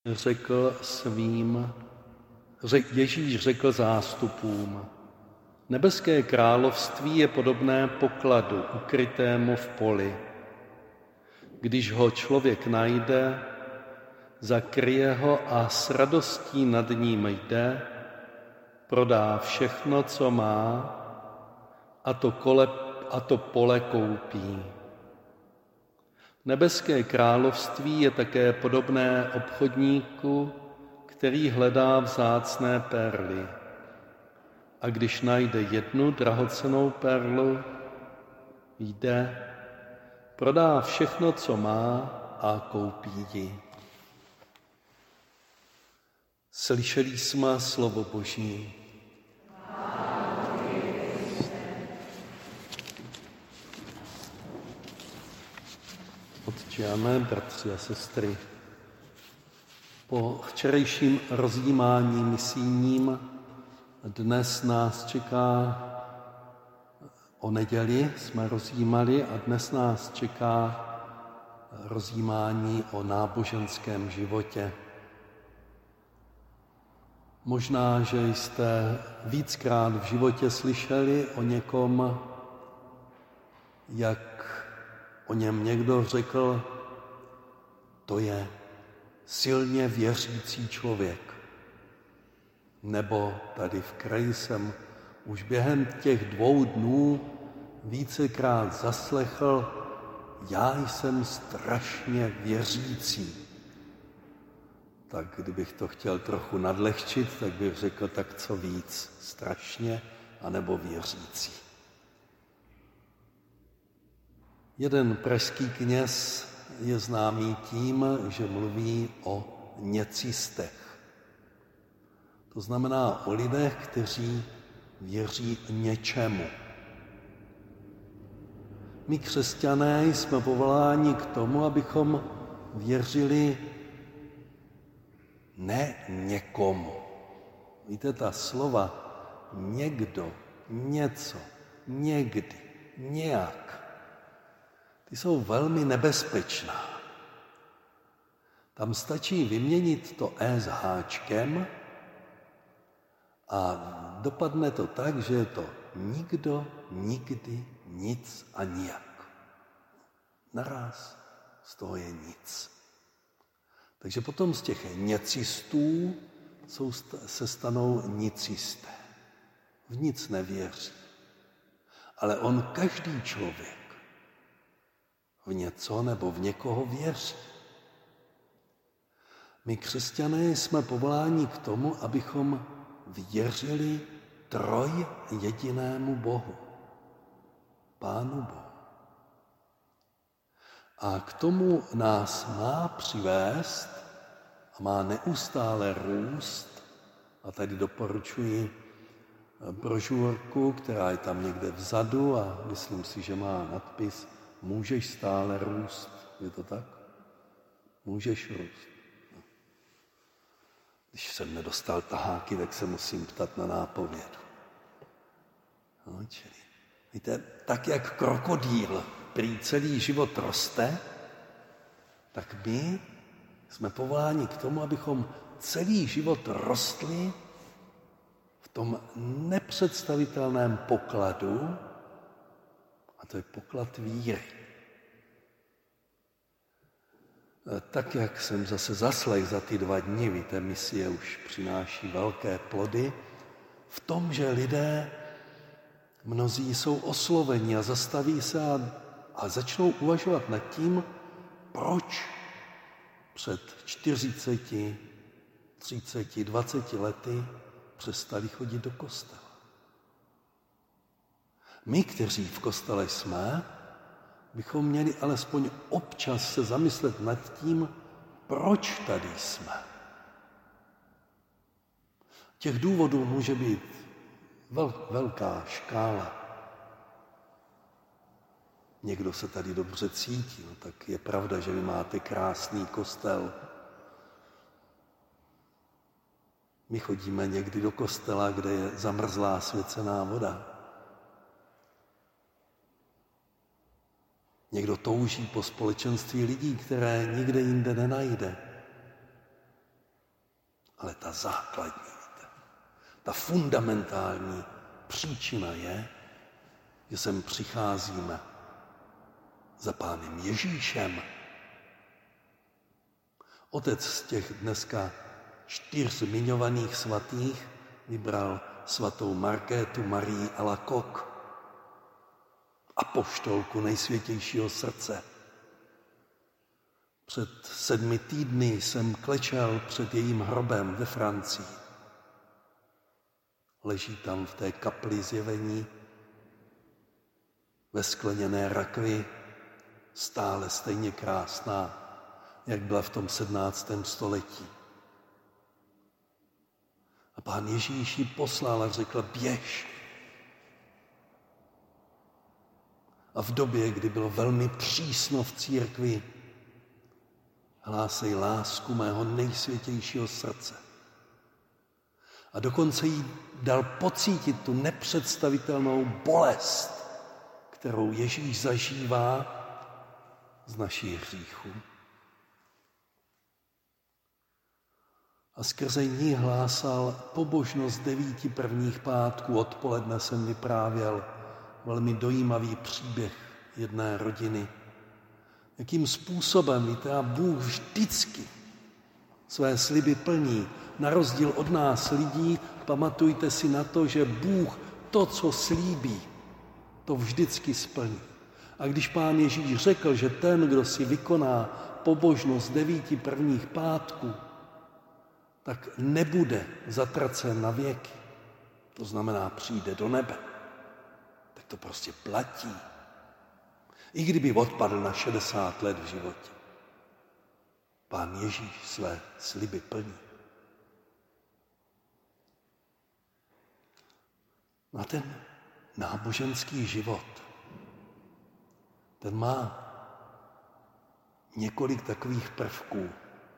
Ježíš řekl zástupům: Nebeské království je podobné pokladu ukrytému v poli. Když ho člověk najde, zakryje ho a s radostí nad ním jde, prodá všechno, co má, a to pole koupí. Nebeské království je také podobné obchodníku, který hledá vzácné perly. A když najde jednu drahocennou perlu, jde, prodá všechno, co má, a koupí ji. Slyšeli jsme slovo Boží. Otče, bratři a sestry, po včerejším rozjímání misijním dnes nás čeká, o neděli jsme rozjímali, a dnes nás čeká rozjímání o náboženském životě. Možná, že jste víckrát v životě slyšeli o někom, jak o něm někdo řekl: to je silně věřící člověk. Nebo tady v kraji jsem už během těch 2 dnů vícekrát zaslechl: já jsem strašně věřící. Tak kdybych to chtěl trochu nadlehčit, tak bych řekl: tak co víc, strašně anebo věřící. Jeden pražský kněz je známý tím, že mluví o něcistech. To znamená o lidech, kteří věří něčemu. My křesťané jsme povoláni k tomu, abychom věřili ne někomu. Víte, ta slova někdo, něco, někdy, nějak, ty jsou velmi nebezpečná. Tam stačí vyměnit to s háčkem a dopadne to tak, že je to nikdo, nikdy, nic a nijak. Naraz z toho je nic. Takže potom z těch něcistů se stanou nicisté. V nic nevěří. Ale každý člověk v něco nebo v někoho věří. My křesťané jsme povoláni k tomu, abychom věřili trojjedinému Bohu, Pánu Bohu. A k tomu nás má přivést a má neustále růst. A tady doporučuji brožurku, která je tam někde vzadu a myslím si, že má nadpis: Můžeš stále růst. Je to tak? Můžeš růst. No. Když jsem nedostal taháky, tak se musím ptat na nápovědu. No, čili, víte, tak jak krokodýl prý celý život roste, tak my jsme povoláni k tomu, abychom celý život rostli v tom nepředstavitelném pokladu, a to je poklad víry. Tak, jak jsem zase zaslech za ty 2 dny, víte, misie už přináší velké plody, v tom, že lidé, mnozí jsou osloveni a zastaví se a začnou uvažovat nad tím, proč před 40, 30, 20 lety přestali chodit do kostela. My, kteří v kostele jsme, bychom měli alespoň občas se zamyslet nad tím, proč tady jsme. Těch důvodů může být velká škála. Někdo se tady dobře cítí, no tak je pravda, že vy máte krásný kostel. My chodíme někdy do kostela, kde je zamrzlá svěcená voda. Někdo touží po společenství lidí, které nikde jinde nenajde. Ale ta základní, ta fundamentální příčina je, že sem přicházíme za Pánem Ježíšem. Otec z těch dneska 4 zmiňovaných svatých vybral svatou Markétu Marii Alacoque, apoštolku Nejsvětějšího srdce. Před 7 týdny jsem klečel před jejím hrobem ve Francii. Leží tam v té kapli Zjevení, ve skleněné rakvi, stále stejně krásná, jak byla v tom 17. století. A Pán Ježíš ji poslal a řekl, běž. A v době, kdy bylo velmi přísno v církvi, hlásej lásku mého nejsvětějšího srdce. A dokonce jí dal pocítit tu nepředstavitelnou bolest, kterou Ježíš zažívá z našich hříchů. A skrze ní hlásal pobožnost 9 prvních pátků. Odpoledne jsem vyprávěl velmi dojímavý příběh jedné rodiny. Jakým způsobem, víte, a Bůh vždycky své sliby plní. Na rozdíl od nás lidí, pamatujte si na to, že Bůh to, co slíbí, to vždycky splní. A když Pán Ježíš řekl, že ten, kdo si vykoná pobožnost 9 prvních pátků, tak nebude zatracen na věky. To znamená, přijde do nebe. Tak to prostě platí. I kdyby odpadl na 60 let v životě. Pán Ježíš své sliby plní. A ten náboženský život, ten má několik takových prvků.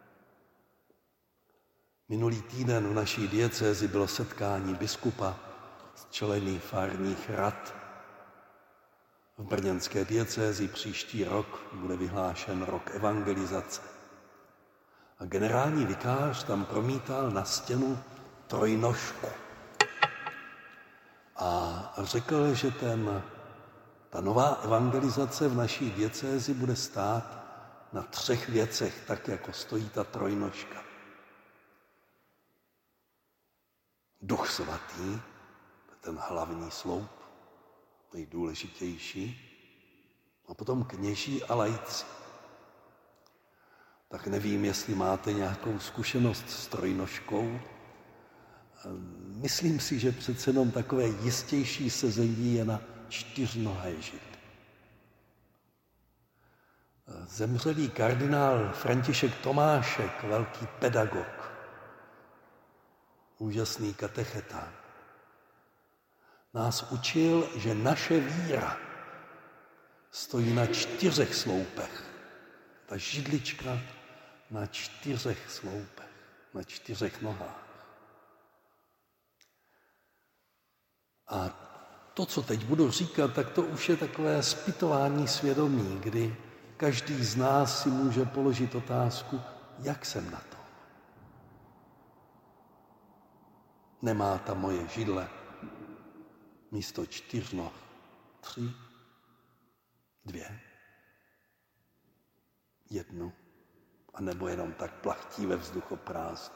Minulý týden v naší diecézi bylo setkání biskupa z členy farních rad. V brněnské diecézi příští rok bude vyhlášen rok evangelizace. A generální vikář tam promítal na stěnu trojnožku. A řekl, že ta nová evangelizace v naší diecézi bude stát na 3 věcech, tak jako stojí ta trojnožka. Duch svatý, ten hlavní sloup, nejdůležitější, a potom kněží a laici. Tak nevím, jestli máte nějakou zkušenost s trojnožkou. Myslím si, že přece jenom takové jistější sezení je na 4nohé židli. Zemřelý kardinál František Tomášek, velký pedagog, úžasný katecheta, nás učil, že naše víra stojí na 4 sloupech. Ta židlička na 4 sloupech, na 4 nohách. A to, co teď budu říkat, tak to už je takové zpytování svědomí, kdy každý z nás si může položit otázku, jak jsem na to. Nemá ta moje židle místo 4 noh 3, 2, 1, anebo jenom tak plachtí ve vzduchoprázdnu.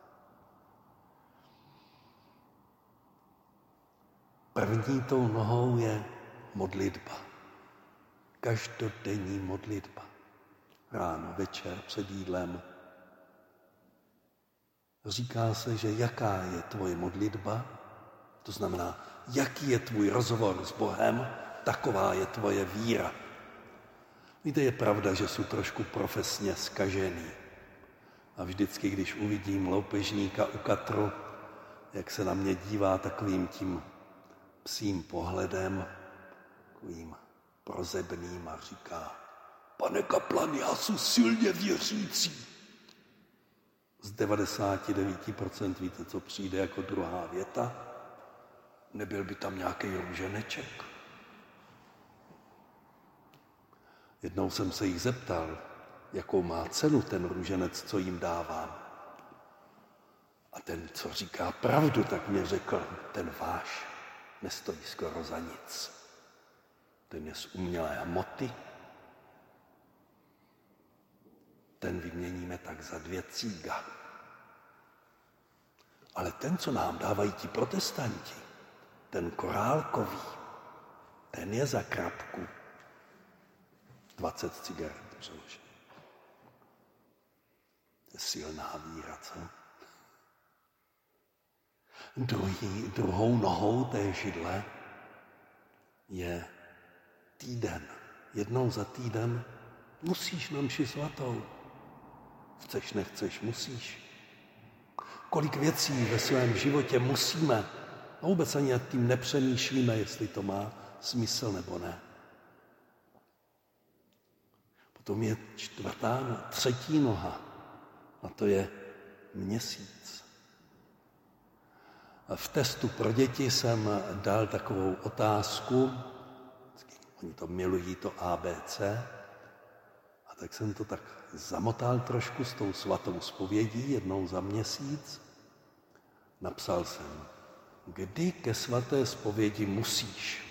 První tou nohou je modlitba. Každodenní modlitba. Ráno, večer, před jídlem. Říká se, že jaká je tvoje modlitba, to znamená, jaký je tvůj rozhovor s Bohem, taková je tvoje víra. Víte, je pravda, že jsou trošku profesně zkažený. A vždycky, když uvidím loupežníka u katru, jak se na mě dívá takovým tím psím pohledem, takovým prozebným a říká, pane kaplan, já jsem silně věřící. Z 99% víte, co přijde jako druhá věta? Nebyl by tam nějaký růženeček? Jednou jsem se jich zeptal, jakou má cenu ten růženec, co jim dávám. A ten, co říká pravdu, tak mě řekl, ten váš nestojí skoro za nic. Ten je z umělé hmoty, ten vyměníme tak za 2 cíga. Ale ten, co nám dávají ti protestanti, ten korálkový, ten je za krapku 20 cigaret přeložený. To je silná víra, co? Druhou nohou té židle je týden. Jednou za týden musíš na mši svatou. Chceš, nechceš, musíš. Kolik věcí ve svém životě musíme a vůbec ani nad tím nepřemýšlíme, jestli to má smysl nebo ne. Potom je třetí noha a to je měsíc. V testu pro děti jsem dal takovou otázku, oni to milují, to ABC, a tak jsem to tak zamotal trošku s tou svatou zpovědí jednou za měsíc. Napsal jsem, kdy ke svaté zpovědi musíš?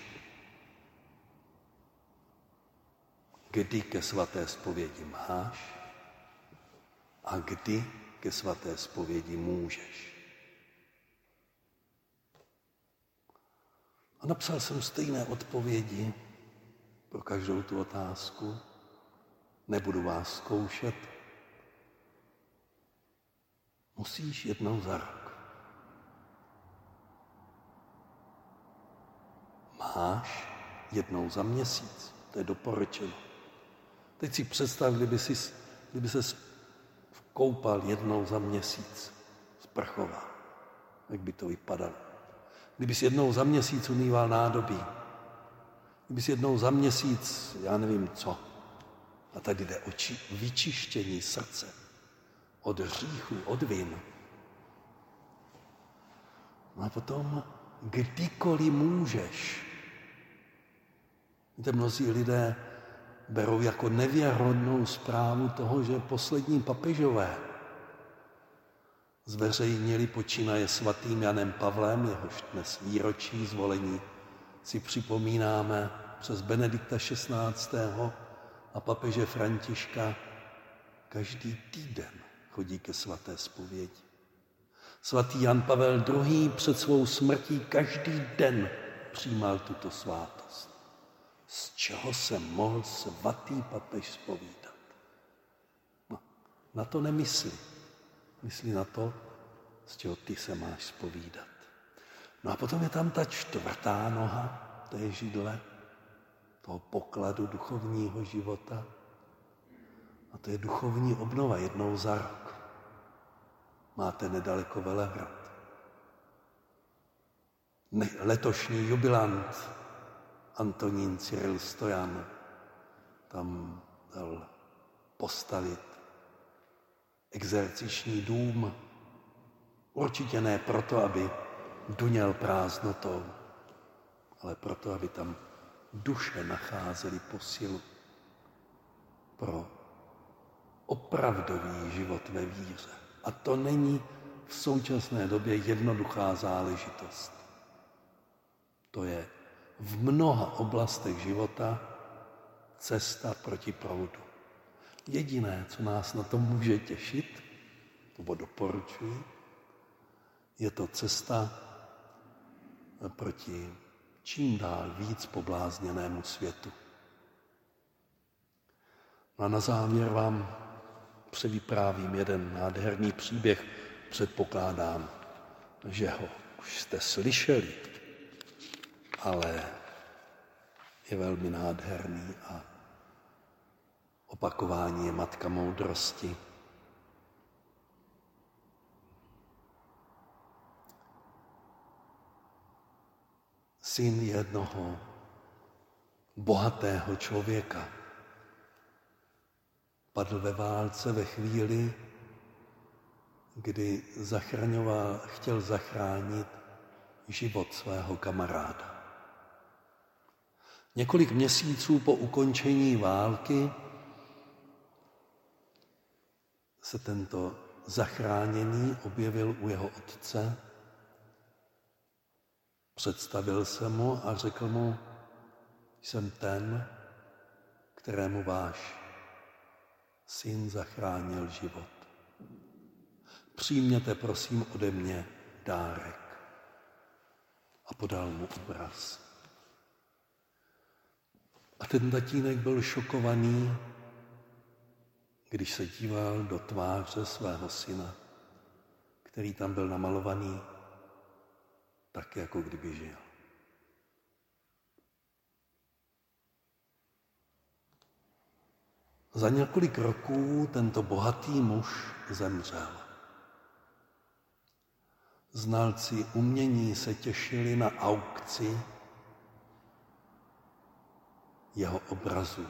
Kdy ke svaté zpovědi máš? A kdy ke svaté zpovědi můžeš? A napsal jsem stejné odpovědi pro každou tu otázku. Nebudu vás zkoušet. Musíš jednou za rok. Máš jednou za měsíc. To je doporučeno. Teď si představ, kdyby ses koupal jednou za měsíc, sprchoval. Jak by to vypadalo? Kdybys jednou za měsíc umýval nádobí. Kdybys jednou za měsíc, já nevím co. A tady jde o vyčištění srdce. Od hříchu, od vin. No a potom, kdykoliv můžeš. Víte, mnozí lidé berou jako nevěrohodnou zprávu toho, že poslední papežové zveřejnili počínaje svatým Janem Pavlem, jehož dnes výročí zvolení si připomínáme přes Benedikta XVI. A papeže Františka, každý týden chodí ke svaté zpovědi. Svatý Jan Pavel II. Před svou smrtí každý den přijímal tuto svátost. Z čeho se mohl svatý papež zpovídat? No, na to nemyslí. Myslí na to, z čeho ty se máš zpovídat. No a potom je tam ta 4. noha té židle, toho pokladu duchovního života. A to je duchovní obnova jednou za rok. Máte nedaleko Velehrad. Letošní jubilant Antonín Cyril Stojan tam dal postavit exerciční dům. Určitě ne proto, aby duněl prázdnotou, ale proto, aby tam duše nacházely posilu pro opravdový život ve víře. A to není v současné době jednoduchá záležitost. To je v mnoha oblastech života cesta proti proudu. Jediné, co nás na tom může těšit, to doporučuji, je to cesta proti čím dál víc poblázněnému světu. No a na závěr vám převyprávím jeden nádherný příběh. Předpokládám, že ho už jste slyšeli, ale je velmi nádherný a opakování je matka moudrosti. Syn jednoho bohatého člověka padl ve válce ve chvíli, kdy chtěl zachránit život svého kamaráda. Několik měsíců po ukončení války se tento zachráněný objevil u jeho otce, představil se mu a řekl mu, jsem ten, kterému váš syn zachránil život. Přijměte prosím ode mě dárek. A podal mu obraz. A ten tatínek byl šokovaný, když se díval do tváře svého syna, který tam byl namalovaný tak, jako kdyby žil. Za několik roků tento bohatý muž zemřel. Znalci umění se těšili na aukci jeho obrazů.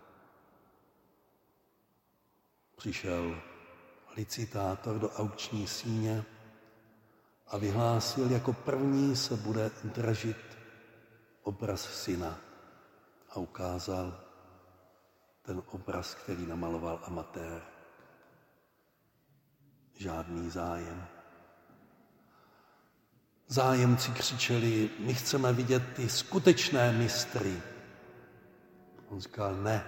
Přišel licitátor do aukční síně a vyhlásil, jako první se bude dražit obraz syna. A ukázal ten obraz, který namaloval amatér. Žádný zájem. Zájemci křičeli, my chceme vidět ty skutečné mistry. On říkal, ne.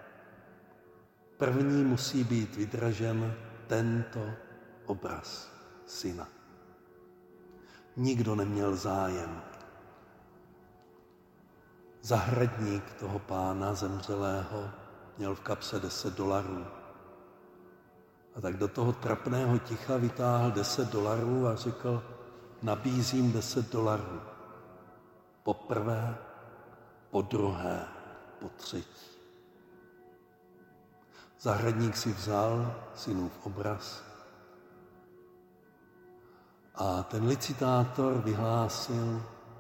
První musí být vydražen tento obraz syna. Nikdo neměl zájem. Zahradník toho pána zemřelého měl v kapse $10. A tak do toho trapného ticha vytáhl $10 a řekl, nabízím $10. Po prvé, po druhé, po třetí. Zahradník si vzal synův obraz a ten licitátor vyhlásil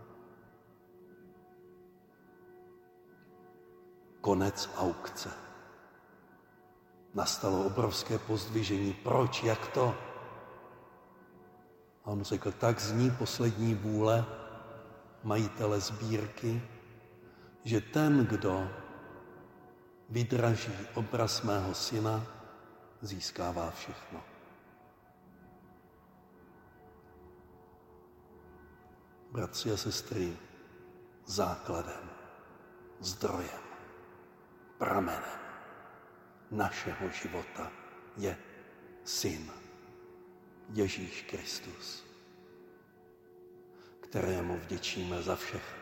konec aukce. Nastalo obrovské pozdvižení. Proč? Jak to? A on řekl, tak zní poslední vůle majitele sbírky, že ten, kdo vydraží obraz mého syna, získává všechno. Bratři a sestry, základem, zdrojem, pramenem našeho života je Syn Ježíš Kristus, kterému vděčíme za všechno.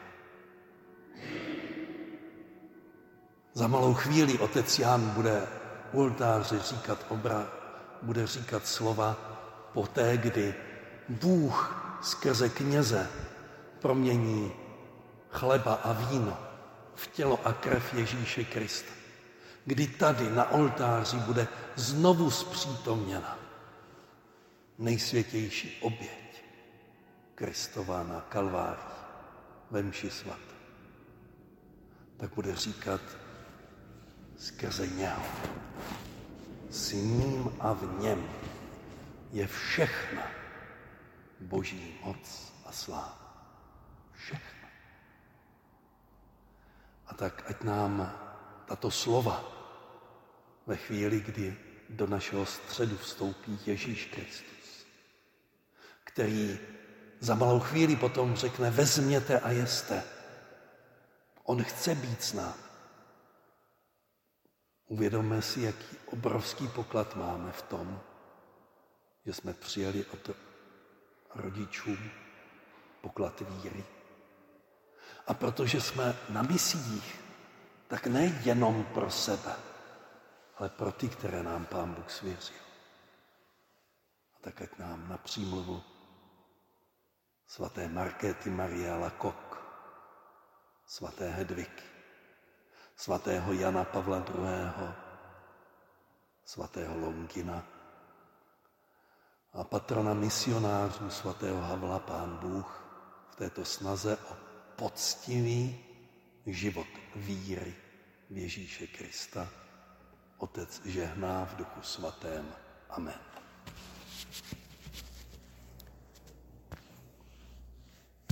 Za malou chvíli otec Jan bude u oltáře bude říkat slova poté, kdy Bůh skrze kněze promění chleba a víno v tělo a krev Ježíše Krista. Kdy tady na oltáři bude znovu zpřítomněna nejsvětější oběť Kristova na Kalvárii ve mši svaté. Tak bude říkat skrze něho. S ním a v něm je všechna Boží moc a sláva. Všechno. A tak ať nám tato slova ve chvíli, kdy do našeho středu vstoupí Ježíš Kristus, který za malou chvíli potom řekne, vezměte a jeste. On chce být s námi. Uvědomme si, jaký obrovský poklad máme v tom, že jsme přijali od rodičů poklad víry. A protože jsme na misiích, tak ne jenom pro sebe, ale pro ty, které nám Pán Bůh svěřil. A tak ať nám na přímluvu svaté Markéty Marie Alacoque, svaté Hedviky, svatého Jana Pavla II., svatého Longina a patrona misionářů svatého Havla Pán Bůh v této snaze o poctivý život víry v Ježíše Krista Otec žehná v Duchu Svatém. Amen.